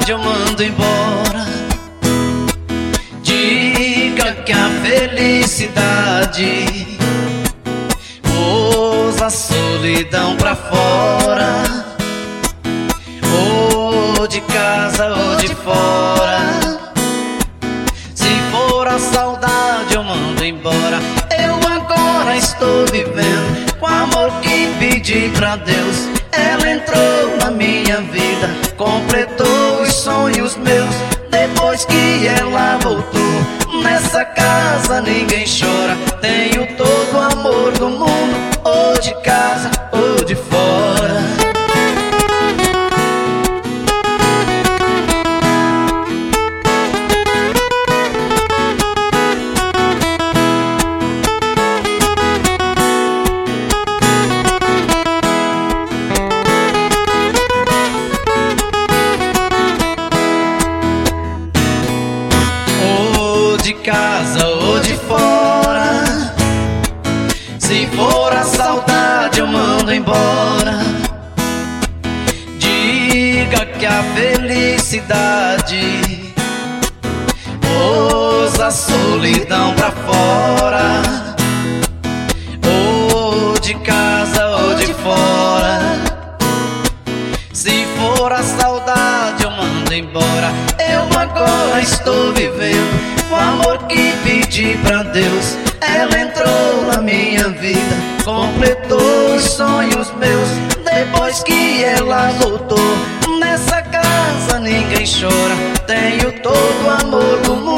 saudade eu mando embora. Diga que a felicidade pôs a solidão pra fora, ou de casa ou de fora. Se for a saudade eu mando embora. Eu agora estou vivendo com o amor que pedi pra Deus. Ela entrou na minha vida, completou os sonhos meus. Depois que ela voltou, nessa casa ninguém chora. Tenho todo o amor do mundo, ou de casa ou de fora. De casa ou de fora, se for a saudade eu mando embora. Diga que a felicidade pôs a solidão pra fora, ou de casa ou de fora. Se for a saudade eu mando embora. Eu agora estou vivendo o amor que pedi pra Deus. Ela entrou na minha vida, completou os sonhos meus. Depois que ela voltou, nessa casa ninguém chora. Tenho todo o amor do mundo,